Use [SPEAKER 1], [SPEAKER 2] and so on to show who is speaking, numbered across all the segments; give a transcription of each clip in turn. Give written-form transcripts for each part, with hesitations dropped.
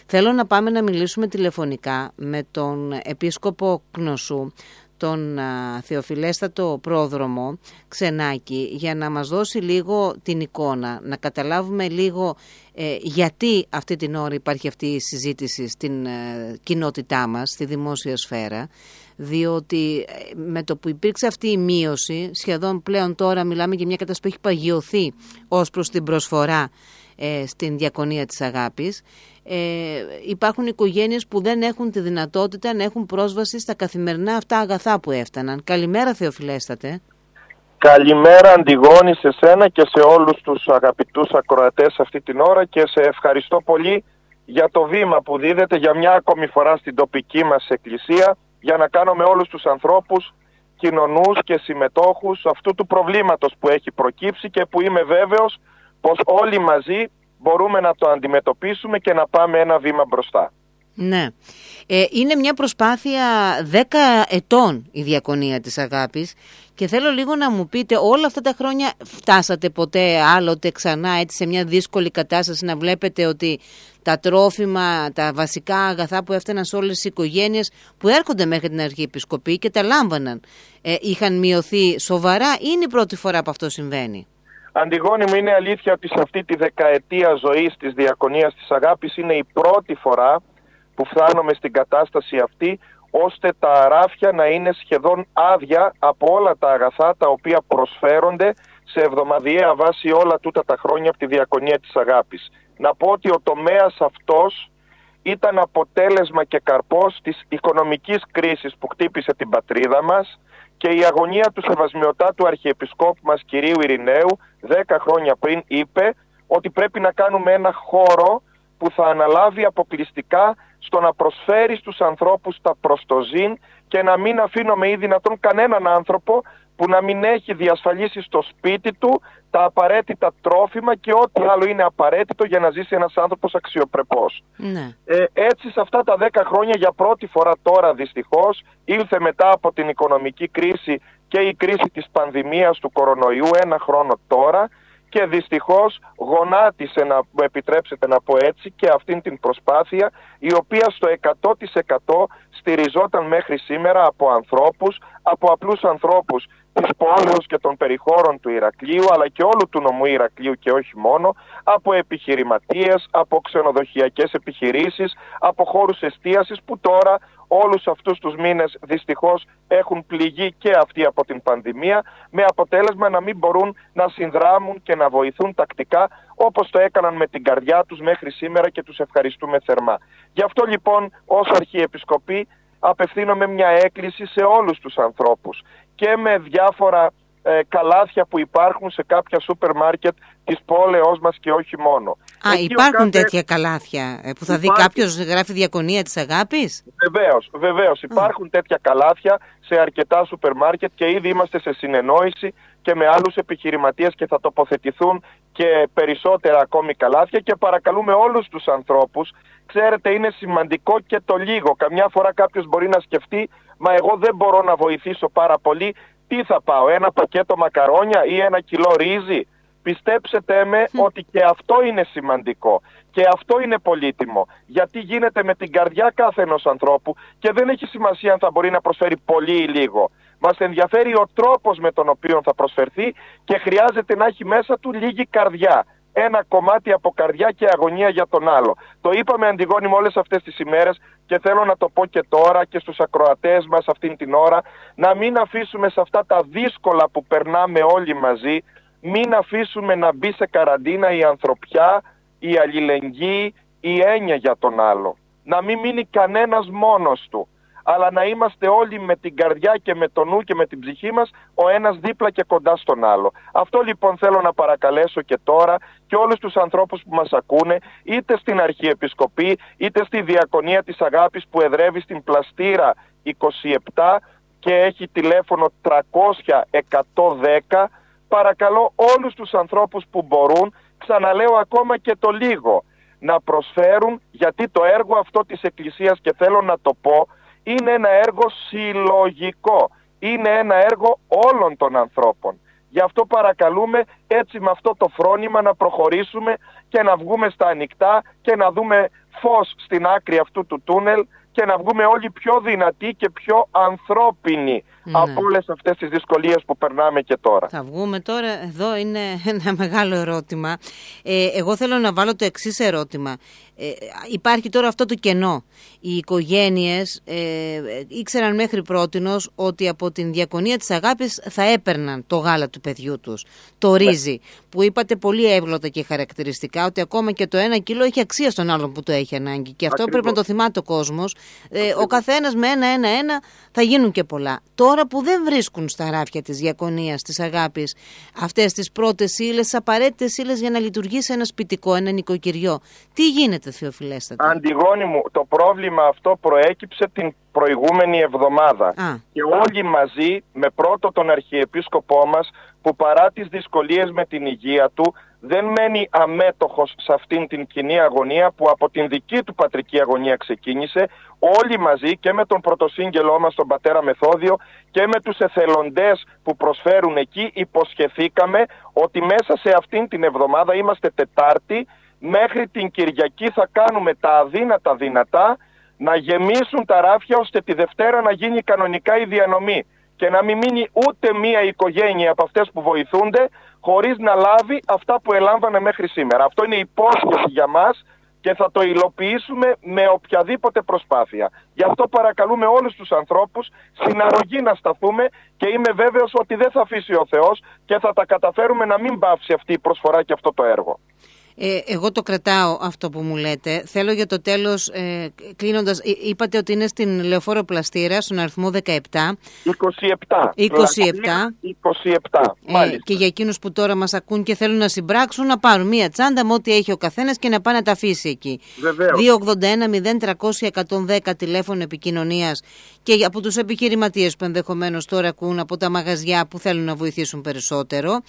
[SPEAKER 1] Θέλω να πάμε να μιλήσουμε τηλεφωνικά με τον Επίσκοπο Κνωσού, τον Θεοφιλέστατο Πρόδρομο Ξενάκη, για να μας δώσει λίγο την εικόνα, να καταλάβουμε λίγο γιατί αυτή την ώρα υπάρχει αυτή η συζήτηση στην κοινότητά μας, στη δημόσια σφαίρα, διότι με το που υπήρξε αυτή η μείωση, σχεδόν πλέον τώρα μιλάμε για μια κατάσταση που έχει παγιωθεί ως προς την προσφορά στην Διακονία της Αγάπης. Υπάρχουν οικογένειες που δεν έχουν τη δυνατότητα να έχουν πρόσβαση στα καθημερινά αυτά αγαθά που έφταναν. Καλημέρα, Θεοφιλέστατε.
[SPEAKER 2] Καλημέρα, Αντιγόνη, σε σένα και σε όλους τους αγαπητούς ακροατές αυτή την ώρα, και σε ευχαριστώ πολύ για το βήμα που δίδεται για μια ακόμη φορά στην τοπική μας εκκλησία, για να κάνουμε όλους τους ανθρώπους κοινωνούς και συμμετόχους αυτού του προβλήματος που έχει προκύψει και που είμαι βέβαιος πως όλοι μαζί μπορούμε να το αντιμετωπίσουμε και να πάμε ένα βήμα μπροστά.
[SPEAKER 1] Ναι. Είναι μια προσπάθεια 10 ετών η Διακονία της Αγάπης και θέλω λίγο να μου πείτε, όλα αυτά τα χρόνια φτάσατε ποτέ άλλοτε ξανά έτσι σε μια δύσκολη κατάσταση, να βλέπετε ότι τα τρόφιμα, τα βασικά αγαθά που έφταναν σε όλες τις οικογένειες που έρχονται μέχρι την Αρχιεπισκοπή και τα λάμβαναν, είχαν μειωθεί σοβαρά, ή είναι η πρώτη φορά που αυτό συμβαίνει?
[SPEAKER 2] Αντιγόνη μου, είναι αλήθεια ότι σε αυτή τη δεκαετία ζωής της Διακονίας της Αγάπης είναι η πρώτη φορά που φτάνουμε στην κατάσταση αυτή, ώστε τα αράφια να είναι σχεδόν άδεια από όλα τα αγαθά τα οποία προσφέρονται σε εβδομαδιαία βάση όλα τούτα τα χρόνια από τη Διακονία της Αγάπης. Να πω ότι ο τομέας αυτός ήταν αποτέλεσμα και καρπός της οικονομικής κρίσης που χτύπησε την πατρίδα μας, και η αγωνία του Σεβασμιωτάτου Αρχιεπισκόπου μας κυρίου Ειρηναίου 10 χρόνια πριν είπε ότι πρέπει να κάνουμε ένα χώρο που θα αναλάβει αποκλειστικά στο να προσφέρει στους ανθρώπους τα προστοζήν και να μην αφήνουμε ή δυνατόν κανέναν άνθρωπο που να μην έχει διασφαλίσει στο σπίτι του τα απαραίτητα τρόφιμα και ό,τι άλλο είναι απαραίτητο για να ζήσει ένας άνθρωπος αξιοπρεπώς.
[SPEAKER 1] Ναι.
[SPEAKER 2] Έτσι, σε αυτά τα 10 χρόνια για πρώτη φορά τώρα δυστυχώς ήλθε μετά από την οικονομική κρίση και η κρίση της πανδημίας του κορονοϊού, ένα χρόνο τώρα, και δυστυχώς γονάτισε, να μου επιτρέψετε να πω έτσι, και αυτήν την προσπάθεια, η οποία στο 100% στηριζόταν μέχρι σήμερα από ανθρώπους, από απλούς ανθρώπους της πόλεως και των περιχώρων του Ηρακλείου, αλλά και όλου του νομού Ηρακλείου και όχι μόνο, από επιχειρηματίες, από ξενοδοχειακές επιχειρήσεις, από χώρους εστίασης που τώρα όλους αυτούς τους μήνες δυστυχώς έχουν πληγεί και αυτοί από την πανδημία, με αποτέλεσμα να μην μπορούν να συνδράμουν και να βοηθούν τακτικά όπως το έκαναν με την καρδιά τους μέχρι σήμερα, και τους ευχαριστούμε θερμά. Γι' αυτό λοιπόν ως Αρχιεπισκοπή απευθύνομαι μια έκκληση σε όλους τους ανθρώπους, και με διάφορα καλάθια που υπάρχουν σε κάποια σούπερ μάρκετ της πόλεως μας και όχι μόνο.
[SPEAKER 1] Υπάρχουν τέτοια καλάθια που θα δει κάποιος γράφει Διακονία της Αγάπης?
[SPEAKER 2] Βεβαίως υπάρχουν τέτοια καλάθια σε αρκετά σούπερ μάρκετ, και ήδη είμαστε σε συνεννόηση και με άλλους επιχειρηματίες και θα τοποθετηθούν και περισσότερα ακόμη καλάθια, και παρακαλούμε όλους τους ανθρώπους. Ξέρετε, είναι σημαντικό και το λίγο. Καμιά φορά κάποιος μπορεί να σκεφτεί, μα εγώ δεν μπορώ να βοηθήσω πάρα πολύ, τι θα πάω, ένα πακέτο μακαρόνια ή 1 κιλό ρύζι? Πιστέψτε με ότι και αυτό είναι σημαντικό και αυτό είναι πολύτιμο, γιατί γίνεται με την καρδιά κάθε ενός ανθρώπου και δεν έχει σημασία αν θα μπορεί να προσφέρει πολύ ή λίγο. Μας ενδιαφέρει ο τρόπος με τον οποίο θα προσφερθεί και χρειάζεται να έχει μέσα του λίγη καρδιά. Ένα κομμάτι από καρδιά και αγωνία για τον άλλο. Το είπαμε, Αντιγόνη μου, όλες αυτές τις ημέρες, και θέλω να το πω και τώρα και στους ακροατές μας αυτήν την ώρα, να μην αφήσουμε σε αυτά τα δύσκολα που περνάμε όλοι μαζί, μην αφήσουμε να μπει σε καραντίνα η ανθρωπιά, η αλληλεγγύη, η έννοια για τον άλλο. Να μην μείνει κανένας μόνος του, αλλά να είμαστε όλοι με την καρδιά και με το νου και με την ψυχή μας ο ένας δίπλα και κοντά στον άλλο. Αυτό λοιπόν θέλω να παρακαλέσω και τώρα και όλους τους ανθρώπους που μας ακούνε, είτε στην Αρχιεπισκοπή είτε στη Διακονία της Αγάπης που εδρεύει στην Πλαστήρα 27 και έχει τηλέφωνο 300-110. Παρακαλώ όλους τους ανθρώπους που μπορούν, ξαναλέω ακόμα και το λίγο, να προσφέρουν, γιατί το έργο αυτό της Εκκλησίας, και θέλω να το πω, είναι ένα έργο συλλογικό, είναι ένα έργο όλων των ανθρώπων. Γι' αυτό παρακαλούμε έτσι με αυτό το φρόνημα να προχωρήσουμε και να βγούμε στα ανοιχτά και να δούμε φως στην άκρη αυτού του τούνελ και να βγούμε όλοι πιο δυνατοί και πιο ανθρώπινοι από όλες αυτές τις δυσκολίες που περνάμε και τώρα.
[SPEAKER 1] Θα βγούμε τώρα, εδώ είναι ένα μεγάλο ερώτημα. Εγώ θέλω να βάλω το εξής ερώτημα. Υπάρχει τώρα αυτό το κενό. Οι οικογένειες ήξεραν μέχρι πρότινος ότι από την διακονία της αγάπης θα έπαιρναν το γάλα του παιδιού τους, το ρύζι, που είπατε πολύ εύγλωτα και χαρακτηριστικά ότι ακόμα και το 1 κιλό έχει αξία στον άλλον που το έχει ανάγκη. Και αυτό πρέπει να το θυμάται ο κόσμος. Ο καθένας με ένα θα γίνουν και πολλά. Τώρα που δεν βρίσκουν στα ράφια της διακονίας, της αγάπης, αυτές τις πρώτες ύλες, τις απαραίτητες ύλες για να λειτουργήσει ένα σπιτικό, ένα νοικοκυριό, τι γίνεται, Θεοφιλέστατη?
[SPEAKER 2] Αντιγόνη μου, το πρόβλημα αυτό προέκυψε την προηγούμενη εβδομάδα. Και όλοι μαζί, με πρώτο τον Αρχιεπίσκοπό μας, που παρά τις δυσκολίες με την υγεία του, δεν μένει αμέτωχος σε αυτήν την κοινή αγωνία που από την δική του πατρική αγωνία ξεκίνησε, όλοι μαζί και με τον πρωτοσύγγελό μας τον πατέρα Μεθόδιο και με τους εθελοντές που προσφέρουν εκεί, υποσχεθήκαμε ότι μέσα σε αυτήν την εβδομάδα, είμαστε Τετάρτη, μέχρι την Κυριακή θα κάνουμε τα αδύνατα δυνατά να γεμίσουν τα ράφια ώστε τη Δευτέρα να γίνει κανονικά η διανομή και να μην μείνει ούτε μία οικογένεια από αυτές που βοηθούνται χωρίς να λάβει αυτά που ελάμβανε μέχρι σήμερα. Αυτό είναι υπόσχεση για μας και θα το υλοποιήσουμε με οποιαδήποτε προσπάθεια. Γι' αυτό παρακαλούμε όλους τους ανθρώπους στην αρρωγή να σταθούμε και είμαι βέβαιος ότι δεν θα αφήσει ο Θεός και θα τα καταφέρουμε να μην πάυσει αυτή η προσφορά και αυτό το έργο.
[SPEAKER 1] Εγώ το κρατάω αυτό που μου λέτε. Θέλω για το τέλος, κλείνοντας, είπατε ότι είναι στην Λεωφόρο Πλαστήρα, στον αριθμό 17.
[SPEAKER 2] 27.
[SPEAKER 1] Και για εκείνους που τώρα μας ακούν και θέλουν να συμπράξουν, να πάρουν μία τσάντα με ό,τι έχει ο καθένας και να πάνε να τα αφήσει εκεί. 281-0300-110 τηλέφωνο επικοινωνίας και από τους επιχειρηματίες που ενδεχομένως τώρα ακούν, από τα μαγαζιά που θέλουν να βοηθήσουν περισσότερο.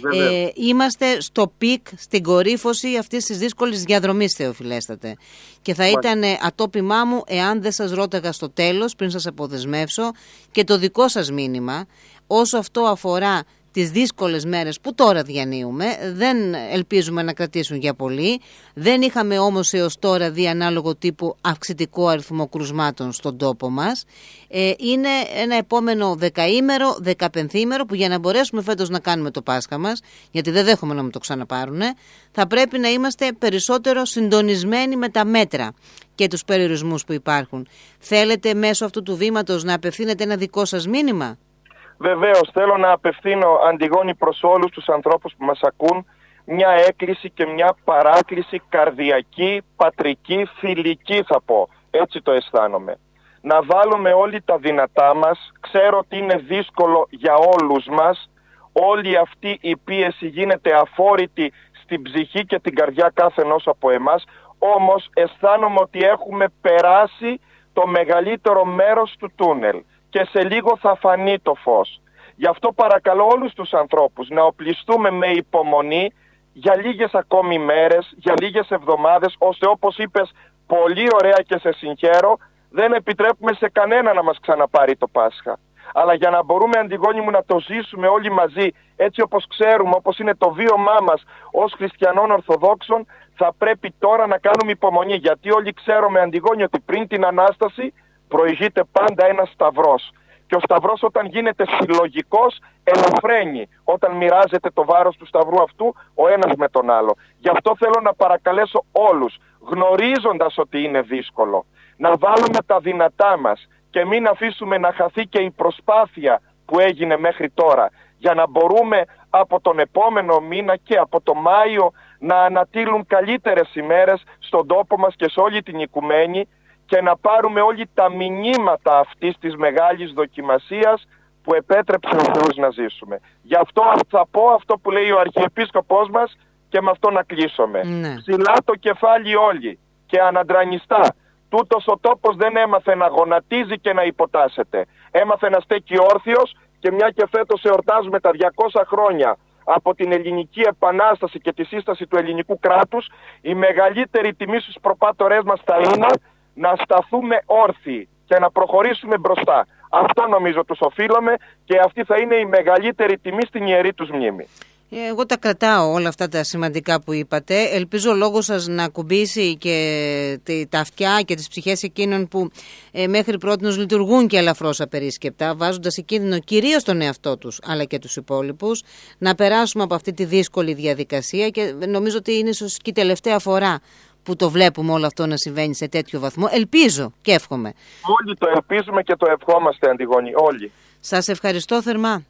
[SPEAKER 1] Είμαστε στο πικ, στην κορύφωση αυτής της δύσκολης διαδρομής, Θεοφιλέστατε. Και θα ήταν ατόπιμά μου εάν δεν σας ρώταγα στο τέλος, πριν σας αποδεσμεύσω, και το δικό σας μήνυμα, όσο αυτό αφορά τις δύσκολες μέρες που τώρα διανύουμε. Δεν ελπίζουμε να κρατήσουν για πολύ. Δεν είχαμε όμως έως τώρα δει ανάλογο τύπου αυξητικό αριθμό κρουσμάτων στον τόπο μας. Είναι ένα επόμενο 10ήμερο, 15ήμερο που για να μπορέσουμε φέτος να κάνουμε το Πάσχα μας, γιατί δεν δέχομαι να μου το ξαναπάρουν, θα πρέπει να είμαστε περισσότερο συντονισμένοι με τα μέτρα και τους περιορισμούς που υπάρχουν. Θέλετε μέσω αυτού του βήματος να απευθύνετε ένα δικό σας μήνυμα?
[SPEAKER 2] Βεβαίως, θέλω να απευθύνω, Αντιγόνη, προς όλους τους ανθρώπους που μας ακούν μια έκκληση και μια παράκληση καρδιακή, πατρική, φιλική θα πω. Έτσι το αισθάνομαι. Να βάλουμε όλοι τα δυνατά μας. Ξέρω ότι είναι δύσκολο για όλους μας. Όλη αυτή η πίεση γίνεται αφόρητη στην ψυχή και την καρδιά κάθε ενός από εμάς. Όμως αισθάνομαι ότι έχουμε περάσει το μεγαλύτερο μέρος του τούνελ και σε λίγο θα φανεί το φως. Γι' αυτό παρακαλώ όλους τους ανθρώπους να οπλιστούμε με υπομονή για λίγες ακόμη μέρες, για λίγες εβδομάδες, ώστε όπως είπες πολύ ωραία και σε συγχαίρω, δεν επιτρέπουμε σε κανένα να μας ξαναπάρει το Πάσχα. Αλλά για να μπορούμε, Αντιγόνη μου, να το ζήσουμε όλοι μαζί, έτσι όπως ξέρουμε, όπως είναι το βίωμά μας ως χριστιανών Ορθοδόξων, θα πρέπει τώρα να κάνουμε υπομονή. Γιατί όλοι ξέρουμε, Αντιγόνη, ότι πριν την Ανάσταση προηγείται πάντα ένας σταυρός. Και ο σταυρός όταν γίνεται συλλογικός ελαφραίνει, όταν μοιράζεται το βάρος του σταυρού αυτού ο ένας με τον άλλο. Γι' αυτό θέλω να παρακαλέσω όλους, γνωρίζοντας ότι είναι δύσκολο, να βάλουμε τα δυνατά μας και μην αφήσουμε να χαθεί και η προσπάθεια που έγινε μέχρι τώρα, για να μπορούμε από τον επόμενο μήνα και από το Μάιο να ανατείλουν καλύτερες ημέρες στον τόπο μας και σε όλη την οικουμένη και να πάρουμε όλοι τα μηνύματα αυτής της μεγάλης δοκιμασίας που επέτρεψε ο Θεός να ζήσουμε. Γι' αυτό θα πω αυτό που λέει ο Αρχιεπίσκοπός μας και με αυτό να κλείσουμε. Ψηλά το κεφάλι όλοι και αναντρανιστά. Τούτος ο τόπος δεν έμαθε να γονατίζει και να υποτάσσεται. Έμαθε να στέκει όρθιος και μια και φέτος εορτάζουμε τα 200 χρόνια από την Ελληνική Επανάσταση και τη σύσταση του ελληνικού κράτους, η μεγαλύτερη τιμή στους προπάτορές μας θα είναι να σταθούμε όρθιοι και να προχωρήσουμε μπροστά. Αυτό νομίζω τους οφείλουμε και αυτή θα είναι η μεγαλύτερη τιμή στην ιερή τους μνήμη.
[SPEAKER 1] Εγώ τα κρατάω όλα αυτά τα σημαντικά που είπατε. Ελπίζω ο λόγος σας να ακουμπήσει και τα αυτιά και τις ψυχές εκείνων που μέχρι πρότινος λειτουργούν και ελαφρώς απερίσκεπτα, βάζοντας σε κίνδυνο κυρίως τον εαυτό τους αλλά και τους υπόλοιπους, να περάσουμε από αυτή τη δύσκολη διαδικασία, και νομίζω ότι είναι ίσως και η τελευταία φορά που το βλέπουμε όλο αυτό να συμβαίνει σε τέτοιο βαθμό. Ελπίζω και εύχομαι.
[SPEAKER 2] Όλοι το ελπίζουμε και το ευχόμαστε, Αντιγόνη, όλοι.
[SPEAKER 1] Σας ευχαριστώ θερμά.